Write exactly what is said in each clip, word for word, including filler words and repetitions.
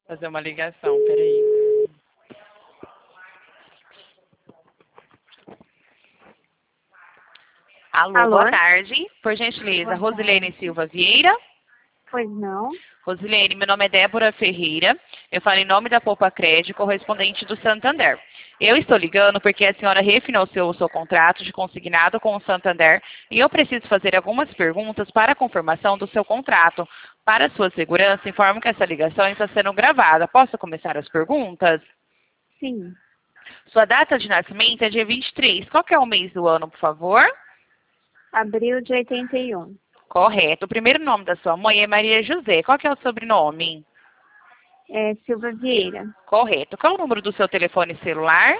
Fazer uma ligação, peraí. Alô, Alô? boa tarde. Por gentileza, Boa Rosilene tarde. Silva Vieira. Pois não. Rosilene, meu nome é Débora Ferreira. Eu falo em nome da Poupa Crédito, correspondente do Santander. Eu estou ligando porque a senhora refinanciou o seu contrato de consignado com o Santander e eu preciso fazer algumas perguntas para a confirmação do seu contrato. Para sua segurança, informo que essa ligação está sendo gravada. Posso começar as perguntas? Sim. Sua data de nascimento é dia vinte e três. Qual que é o mês do ano, por favor? Abril de oitenta e um. Correto. O primeiro nome da sua mãe é Maria José. Qual que é o sobrenome? É Silva Vieira. Correto. Qual é o número do seu telefone celular?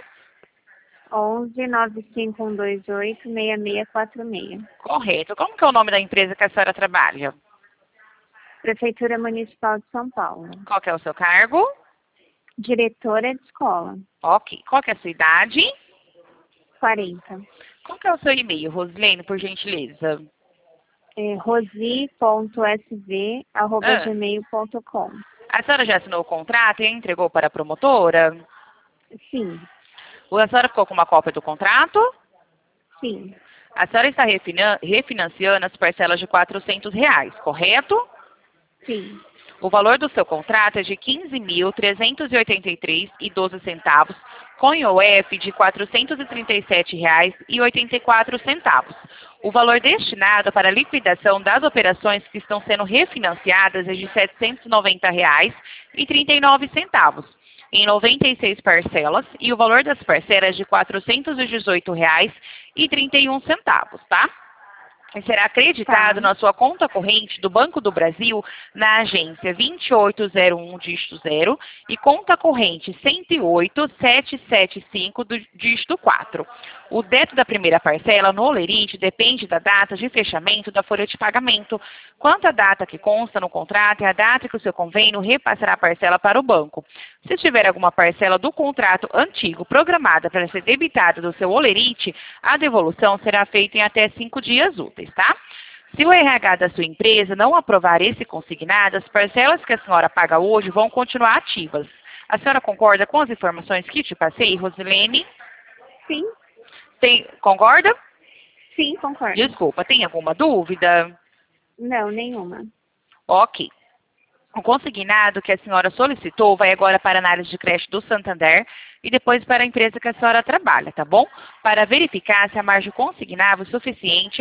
onze nove cinco um dois oito seis seis quatro seis. Correto. Como que é o nome da empresa que a senhora trabalha? Prefeitura Municipal de São Paulo. Qual que é o seu cargo? Diretora de escola. Ok. Qual que é a sua idade? quarenta. Qual que é o seu e-mail, Rosilene, por gentileza? É rosi ponto s v arroba Ah, gmail ponto com. a senhora já assinou o contrato e entregou para a promotora? Sim. A senhora ficou com uma cópia do contrato? Sim. A senhora está refinan- refinanciando as parcelas de quatrocentos reais, correto? Sim. O valor do seu contrato é de quinze mil trezentos e oitenta e três reais e doze centavos, com I O F de quatrocentos e trinta e sete reais e oitenta e quatro centavos. O valor destinado para a liquidação das operações que estão sendo refinanciadas é de setecentos e noventa reais e trinta e nove centavos, em noventa e seis parcelas, e o valor das parcelas é de quatrocentos e dezoito reais e trinta e um centavos, tá? E será acreditado Tá. na sua conta corrente do Banco do Brasil na agência vinte e oito zero um, dígito zero, e conta corrente cento e oito, setecentos e setenta e cinco, do dígito quatro. O débito da primeira parcela no Olerite depende da data de fechamento da folha de pagamento. Quanto à data que consta no contrato, é a data que o seu convênio repassará a parcela para o banco. Se tiver alguma parcela do contrato antigo programada para ser debitada do seu Olerite, a devolução será feita em até cinco dias úteis, tá? Se o R H da sua empresa não aprovar esse consignado, as parcelas que a senhora paga hoje vão continuar ativas. A senhora concorda com as informações que te passei, Rosilene? Sim. Tem, concorda? Sim, concordo. Desculpa, tem alguma dúvida? Não, nenhuma. Ok. O consignado que a senhora solicitou vai agora para a análise de crédito do Santander e depois para a empresa que a senhora trabalha, tá bom? Para verificar se a margem consignável é suficiente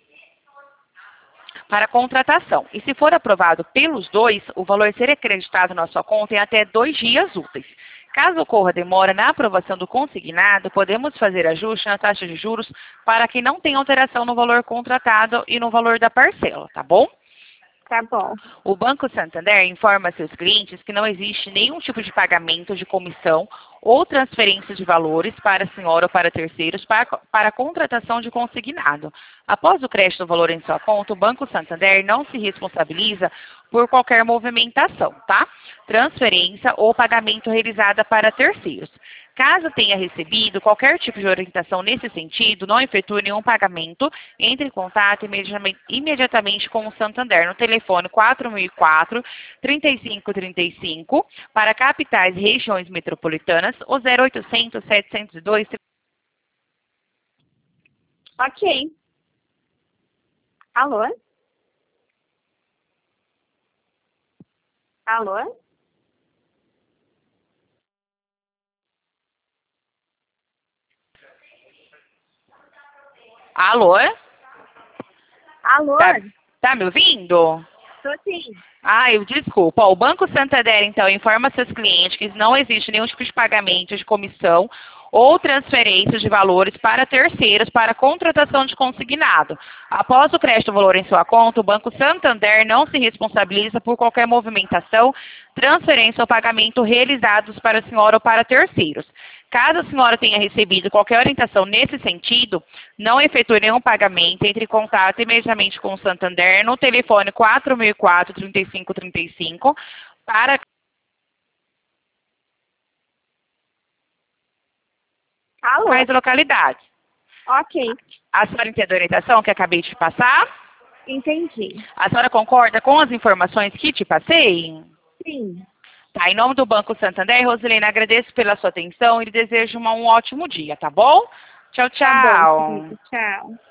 para a contratação. E se for aprovado pelos dois, o valor será acreditado na sua conta em até dois dias úteis. Caso ocorra demora na aprovação do consignado, podemos fazer ajuste na taxa de juros para que não tenha alteração no valor contratado e no valor da parcela, tá bom? Tá bom. O Banco Santander informa a seus clientes que não existe nenhum tipo de pagamento de comissão ou transferência de valores para a senhora ou para terceiros para, para a contratação de consignado. Após o crédito do valor em sua conta, o Banco Santander não se responsabiliza por qualquer movimentação, tá? Transferência ou pagamento realizada para terceiros. Caso tenha recebido qualquer tipo de orientação nesse sentido, não efetue nenhum pagamento, entre em contato imediatamente, imediatamente com o Santander no telefone quatro mil e quatro, trinta e cinco trinta e cinco para capitais e regiões metropolitanas ou zero oitocentos, setecentos e dois. Ok. Alô? Alô? Alô? Alô? Tá, tá me ouvindo? Tô sim. Ah, eu desculpa. Ó, o Banco Santander, então, informa a seus clientes que não existe nenhum tipo de pagamento de comissão ou transferência de valores para terceiros para contratação de consignado. Após o crédito do valor em sua conta, o Banco Santander não se responsabiliza por qualquer movimentação, transferência ou pagamento realizados para a senhora ou para terceiros. Caso a senhora tenha recebido qualquer orientação nesse sentido, não efetue nenhum pagamento, entre em contato imediatamente com o Santander no telefone quatro mil e quatro, trinta e cinco trinta e cinco para Alô? mais localidades. Ok. A senhora entendeu a orientação que acabei de passar? Entendi. A senhora concorda com as informações que te passei? Sim. Tá, em nome do Banco Santander, Rosilene, agradeço pela sua atenção e lhe desejo uma, um ótimo dia, tá bom? Tchau, Tá bom, tchau. querido. Tchau.